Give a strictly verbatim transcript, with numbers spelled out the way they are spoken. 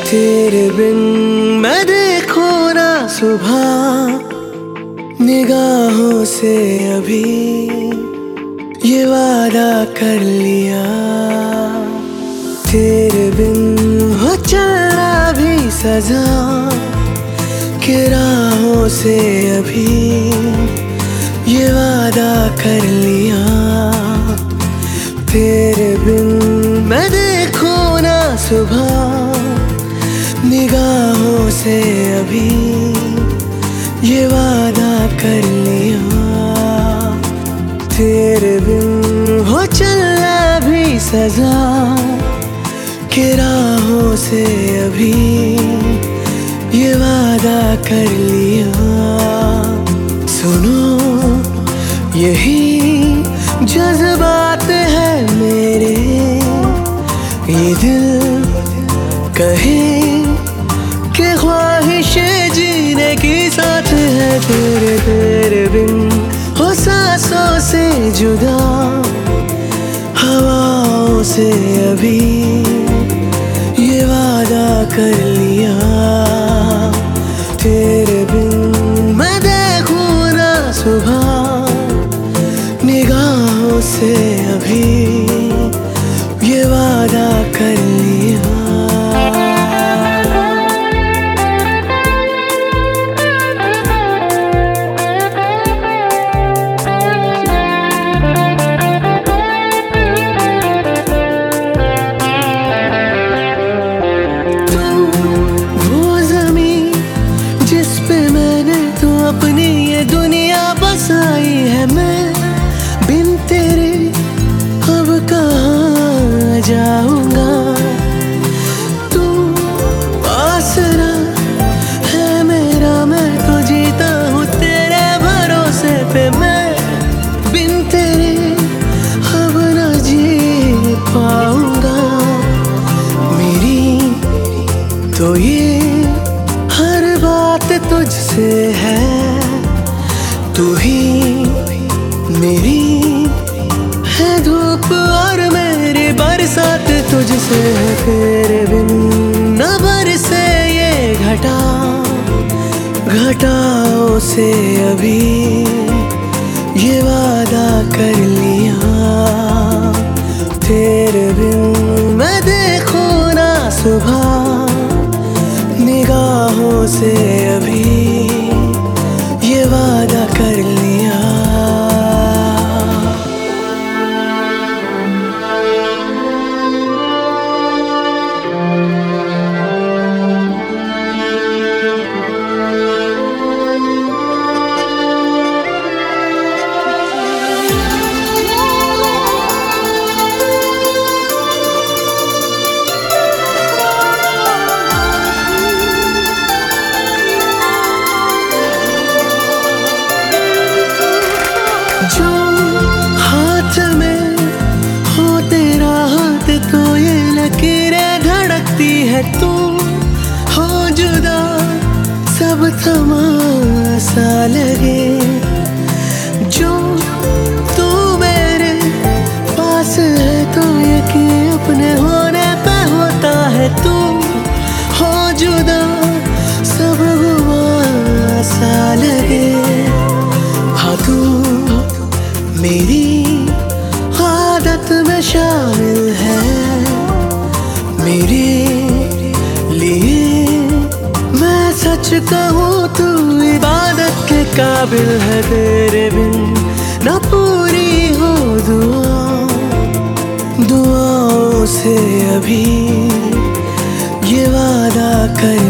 तेरे बिन मैं देखूं ना सुबह निगाहों से अभी ये वादा कर लिया। तेरे बिन हो चलना भी सजा कि राहों से अभी ये वादा कर लिया। तेरे बिन मैं देखूं ना सुबह निगाहों से अभी ये वादा कर लिया। तेरे बिन हो चलना भी सजा कि राहों से अभी ये वादा कर लिया। सुनो यही जज्बात है मेरे, ये दिल कहे कि ख्वाहिशें जीने की साथ है। तेरे तेरे बिन हो सांसों से जुदा हवाओं से अभी ये वादा कर लिया। तेरे बिन मैं देखूं ना सुबह निगाहों से अभी ये वादा कर लिया। अपनी ये दुनिया बसाई है, मैं बिन तेरे अब कहाँ जाऊंगा। तू आसरा है मेरा, मैं तो जीता हूँ तेरे भरोसे पे। मैं बिन तेरे अब न जी पाऊंगा। मेरी तो ये हर बात तुझसे है, तू ही मेरी है धूप और मेरी बरसात तुझसे है। तेरे बिन न बरसे ये घटा घटाओं से अभी ये वादा कर लिया। तेरे बिन मैं देखूं ना सुबह निगाहों से अभी ये वादा कर लिया। जो हाथ में हो तेरा हाथ तो ये लकीरें धड़कती है। तू हो जुदा सब थमा सा लगे। जो तू मेरे पास है तो यकीन अपने होने पे होता है। तू हो जुदा सब गुमा सा लगे। हाँ तू मेरी आदत में शामिल है, मेरे लिए मैं सच कहूँ तू इबादत के काबिल है। तेरे बिन न पूरी हो दुआ दुआओं से अभी ये वादा कर